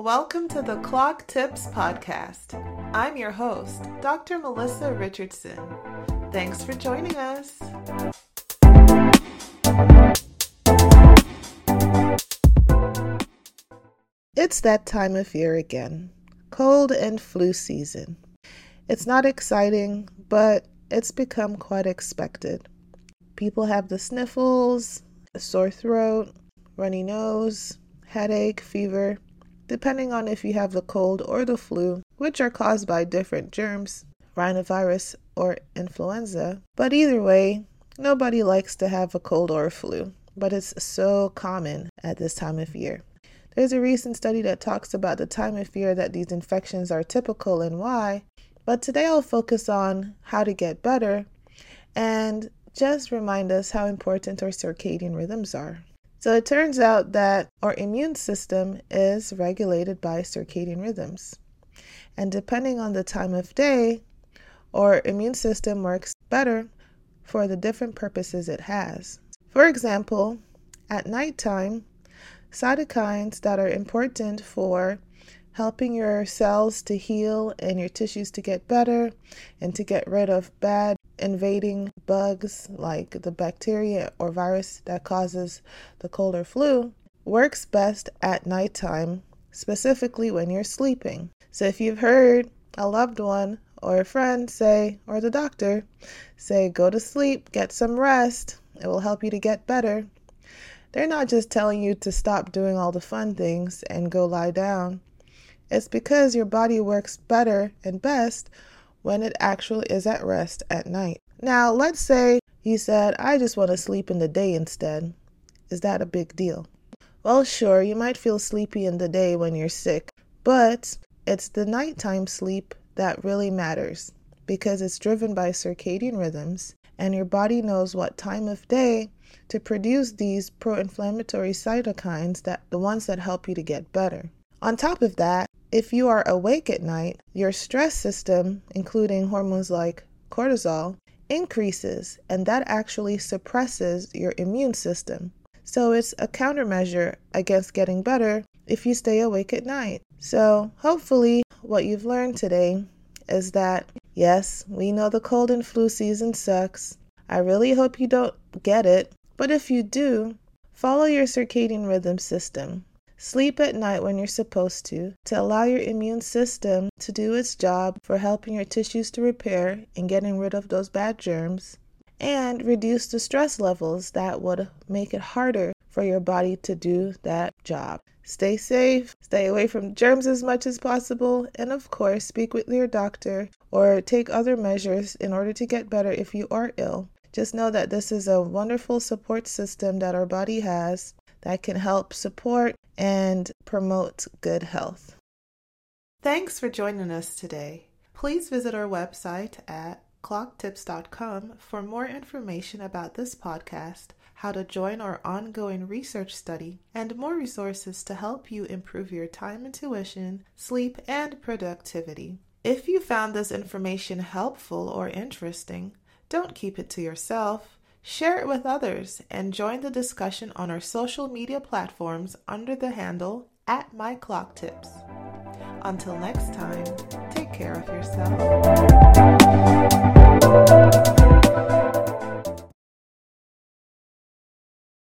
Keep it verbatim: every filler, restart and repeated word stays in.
Welcome to the Clock Tips Podcast. I'm your host, Doctor Melissa Richardson. Thanks for joining us. It's that time of year again, cold and flu season. It's not exciting, but it's become quite expected. People have the sniffles, a sore throat, runny nose, headache, fever, depending on if you have the cold or the flu, which are caused by different germs, rhinovirus or influenza. But either way, nobody likes to have a cold or a flu, but it's so common at this time of year. There's a recent study that talks about the time of year that these infections are typical and why, but today I'll focus on how to get better and just remind us how important our circadian rhythms are. So it turns out that our immune system is regulated by circadian rhythms. And depending on the time of day, our immune system works better for the different purposes it has. For example, at nighttime, cytokines that are important for helping your cells to heal and your tissues to get better and to get rid of bad invading bugs like the bacteria or virus that causes the cold or flu, works best at nighttime, specifically when you're sleeping. So if you've heard a loved one or a friend say, or the doctor say, go to sleep, get some rest, it will help you to get better. They're not just telling you to stop doing all the fun things and go lie down. It's because your body works better and best when it actually is at rest at night. Now, let's say you said, I just want to sleep in the day instead. Is that a big deal? Well, sure, you might feel sleepy in the day when you're sick, but it's the nighttime sleep that really matters because it's driven by circadian rhythms and your body knows what time of day to produce these pro-inflammatory cytokines, that the ones that help you to get better. On top of that, if you are awake at night, your stress system, including hormones like cortisol, increases, and that actually suppresses your immune system. So it's a countermeasure against getting better if you stay awake at night. So hopefully what you've learned today is that, yes, we know the cold and flu season sucks. I really hope you don't get it, but if you do, follow your circadian rhythm system. Sleep at night when you're supposed to, to allow your immune system to do its job for helping your tissues to repair and getting rid of those bad germs, and reduce the stress levels that would make it harder for your body to do that job. Stay safe, stay away from germs as much as possible, and of course, speak with your doctor or take other measures in order to get better if you are ill. Just know that this is a wonderful support system that our body has that can help support and promote good health. Thanks for joining us today. Please visit our website at clock tips dot com for more information about this podcast, how to join our ongoing research study, and more resources to help you improve your time intuition, sleep, and productivity. If you found this information helpful or interesting, don't keep it to yourself. Share it with others and join the discussion on our social media platforms under the handle at My Clock Tips. Until next time, take care of yourself.